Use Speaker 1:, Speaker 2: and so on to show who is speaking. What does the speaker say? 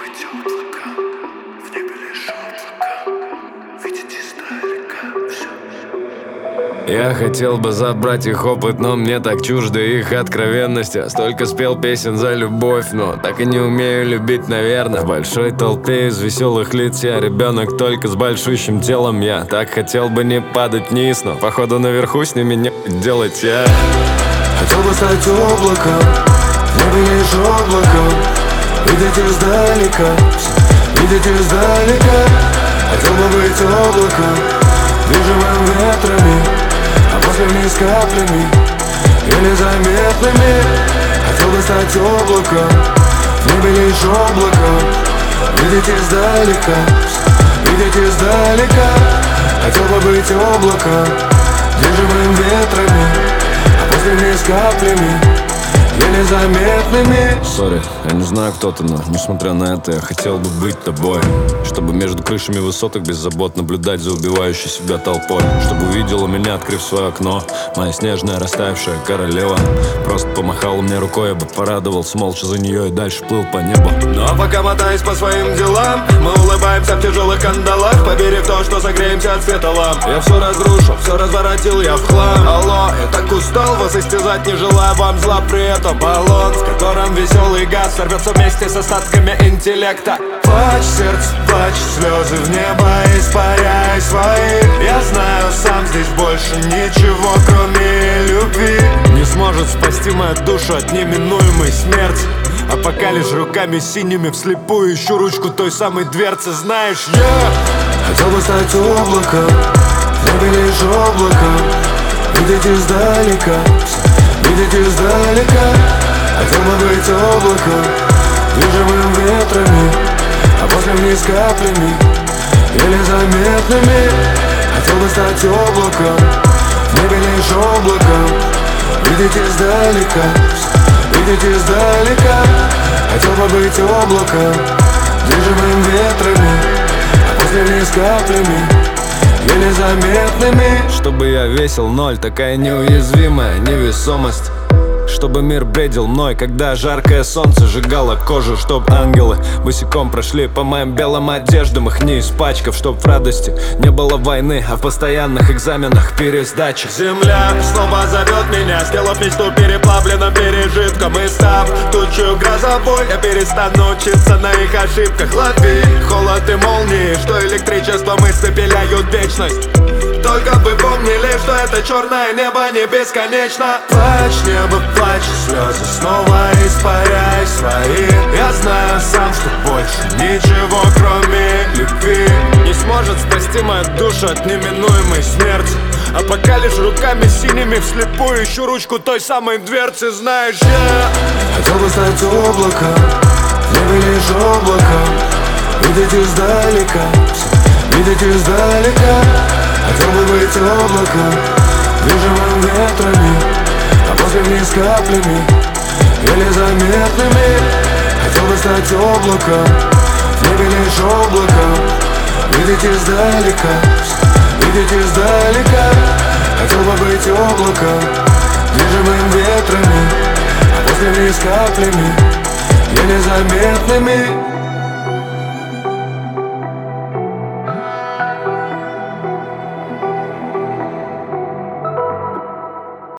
Speaker 1: быть облаком, в небе лишь облако, видеть издалека все.
Speaker 2: Я хотел бы забрать их опыт, но мне так чужды их откровенности. Столько спел песен за любовь, но так и не умею любить, наверное. В большой толпе из веселых лиц я ребенок только с большущим телом. Я так хотел бы не падать вниз, но походу наверху с ними не делать я.
Speaker 3: Хотел бы стать облаком, в небе лишь облаком, видеть издалека, видеть издалека. Хотел бы быть облаком, движимым ветрами, а после вниз каплями, еле заметными. Хотел бы стать облаком, в небе лишь облаком, видеть издалека, видеть издалека. Хотел бы быть облаком, движимым ветрами, а после вниз каплями, еле заметными.
Speaker 2: Сори, я не знаю, кто ты, но несмотря на это, я хотел бы быть тобой. Чтобы между крышами высоток без забот наблюдать за убивающей себя толпой. Чтобы увидела меня, открыв свое окно, моя снежная растаявшая королева. Просто помахала мне рукой, я бы порадовался молча за нее и дальше плыл по небу.
Speaker 3: Но пока мотаясь по своим делам, мы улыбаемся в тяжелых кандалах, поверив в то, что согреемся от света ламп. Я все разрушил, все разворотил я в хлам. Алло, я так устал вас истязать, не желаю вам зла. При этом баллон, в котором веселый газ сорвется вместе с остатками интеллекта. Плачь, сердце, плачь, слезы в небо испаряй свои. Я знаю, сам здесь больше ничего, кроме любви,
Speaker 2: Не сможет спасти мою душу от неминуемой смерти. А пока лишь руками синими вслепую ищу ручку той самой дверцы. Знаешь, я
Speaker 3: хотел бы стать облаком, в небе лишь облаком, видеть издалека, видеть издалека. Хотел бы быть облаком, движимым ветрами, а после вниз каплями, еле заметными. Хотел бы стать облаком, в небе лишь облаком, видеть издалека, видеть издалека. Хотел бы быть облаком, движимым ветрами, а после вниз каплями, еле заметными.
Speaker 2: Чтобы я весил ноль, такая неуязвимая невесомость. Чтобы мир бредил мной, когда жаркое солнце сжигало кожу. Чтоб ангелы босиком прошли по моим белым одеждам, их не испачкав. Чтоб в радости не было войны, а в постоянных экзаменах пересдачи.
Speaker 3: Земля снова зовет меня, сделав мечту переплавленным пережитком. И став тучью грозовой, я перестану учиться на их ошибках. Лови холод и молнии, что электричеством испепеляют вечность. Только бы помнили, что это черное небо не бесконечно. Плачь, небо, плачь, слезы снова испаряй свои. Я знаю сам, что больше ничего, кроме любви,
Speaker 2: Не сможет спасти мою душу от неминуемой смерти. А пока лишь руками синими вслепую ищу ручку той самой дверцы. Знаешь, я
Speaker 3: хотел бы стать облаком, в небе лишь облаком, видеть издалека, видеть издалека. Хотел бы быть облаком, движимым ветрами, а после вниз каплями, еле заметными. Хотел бы стать облаком, в небе лишь облаком, видеть издалека, видеть издалека. Хотел бы быть облаком, движимым ветрами, а после вниз каплями, еле заметными.